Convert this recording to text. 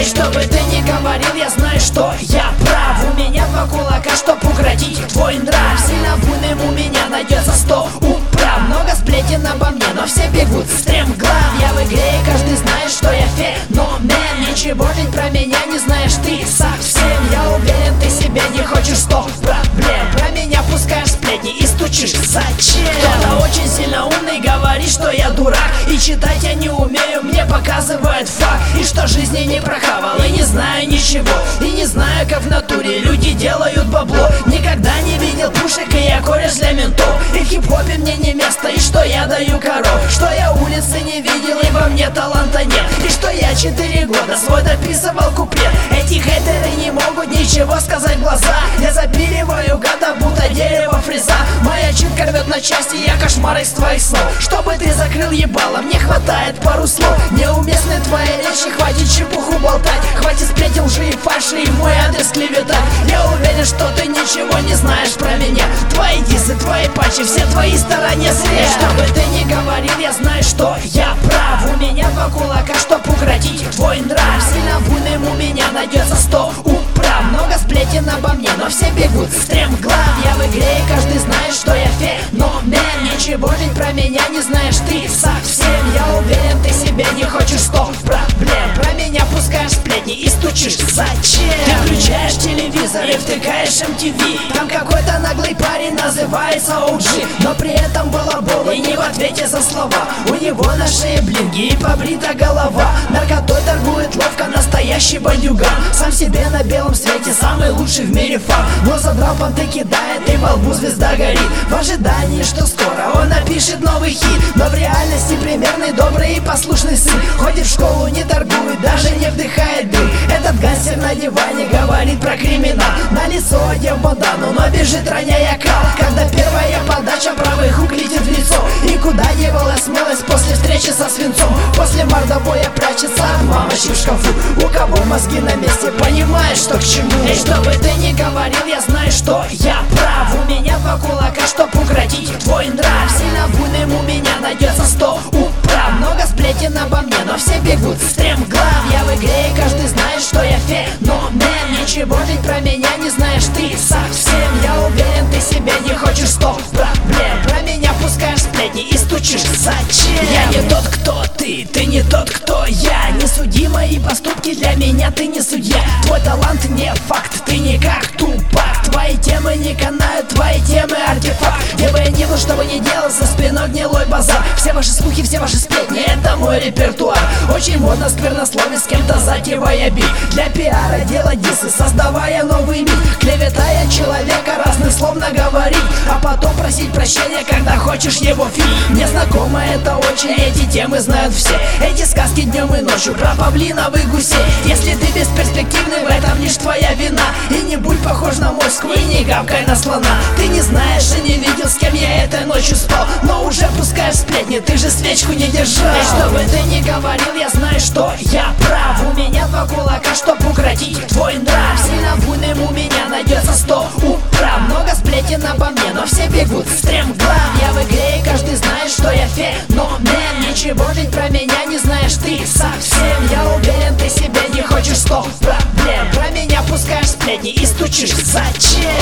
что бы ты ни говорил, я знаю, что я прав. У меня два кулака, чтоб укротить твой нрав. Сильно буйным у меня найдется 100 управ. Много сплетен обо мне, но все бегут стремглав. Я в игре и каждый знает, что я феномен. Ничего ведь про меня не знаешь ты совсем. Я уверен, ты себе не хочешь 100 проблем. Про меня пускаешь сплетни и стучишь. Зачем? Кто-то очень сильно умный говорит, что я дурак, и читать я не умею, мне показывает факт. И что жизни не прохавал, и не знаю ничего, и не знаю, как в натуре люди делают бабло. Никогда не видел пушек, и я кореш для ментов. И в хип-хопе мне не место, и что я даю коров. Что я улицы не видел, и во мне таланта нет. И что я 4 года свой дописывал куплет. Эти хейтеры не могут ничего сказать в глаза. Я запиливаю гада, будто дерево фреза. Моя читка рвет на части, я кошмар из твоих снов. Чтобы ты закрыл ебало, мне хватает пару слов. Неуместны твои речи, хватит чепуху болтать. Хватит сплетен лжи и фальши, и мой адрес клеветать. Я уверен, что ты ничего не знаешь про меня. Твои дисы, твои патчи, все твои стороне зря. Что бы ты ни говорил, я знаю, что я прав. У меня два кулака, чтоб укротить твой нрав. Сильно буйным у меня найдется 100 управ. Много сплетен обо мне, но все бегут стремглав. Я в игре и каждый знает, что я феномен. Ничего ведь про меня не знаешь ты совсем. Я уверен, ты себе не хочешь 100 проблем. Про меня пускаешь сплетни и стучишь. Зачем? Ты включаешь телевизор и втыкаешь MTV. Там какой-то наглый парень называется OG, но при этом балабол и не в ответе за слова. У него на шее блинги и побрита голова. Наркотой торгует ловко, настоящий бандюган. Сам себе на белом свете самый лучший в мире фан. Но задрал понты кидает и во лбу звезда горит. В ожидании, что скоро он напишет новый хит. Но в реальности примерный, добрый и послушный сын. Ходит в школу, не торгует, даже не вдыхает дым. Этот гангстер на диване говорит про криминал. На лицо одев бандану, но бежит, роняя кал. Когда первая подача, правый хук летит в лицо. И куда девалась смелость после встречи со свинцом? После мордобоя прячется от мамочки в шкафу. У кого мозги на месте, понимаешь, что к чему. И что бы ты ни говорил, я знаю, что я прав. У меня два кулака, чтоб укротить твой нрав. Сильно буйным у меня найдется 100 управ. Много сплетен обо мне, но все бегут стремглав. Я в игре и каждый знает, что я феномен. Ничего ведь про меня не знаешь ты совсем. Я уверен, ты себе не хочешь 100 проблем. Про меня пускаешь сплетни и стучишь. Зачем? Я не тот, кто ты не тот, кто я. Не суди мои поступки, для меня ты не судья. Твой талант не факт, ты не как Тупак. Твои темы не канают, твои темы артефакт. Где бы я ни был, что бы ни делал, за спиной гнилой базар. Все ваши слухи, все ваши сплетни, это мой репертуар. Очень модно сквернословить, с кем-то затевая бит. Для пиара делать дисы, создавая новый мир. Клеветая человека, разных слов наговорить, а потом просить прощения, когда хочешь его фиг. Мне знакомо это очень, эти темы знают все. Эти сказки днем и ночью про павлинов и гусей. Если ты бесперспективный, в этом лишь твоя вина. И не будь похож на Москву, и не гавкай на слона. Ты не знаешь и не видел, с кем я этой ночью спал, но уже пускаешь сплетни, ты же свечку не держал. И что бы ты ни говорил, я знаю, что я прав. У меня два кулака, чтоб укротить твой нрав. Сильно буйным у меня найдется 100 управ. Много сплетен обо мне, но все бегут стремглав. Я в игре и каждый знает, что я феномен. Ничего ведь про меня не знаешь ты совсем. Я уверен, ты себе не хочешь 100 проблем. Про меня пускаешь сплетни и стучишь. Зачем?